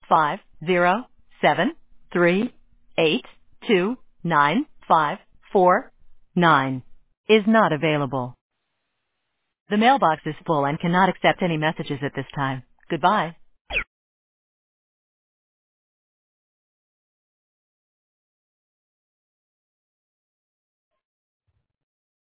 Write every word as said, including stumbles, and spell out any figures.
five zero seven three eight two nine five four nine is not available. The mailbox is full and cannot accept any messages at this time. Goodbye.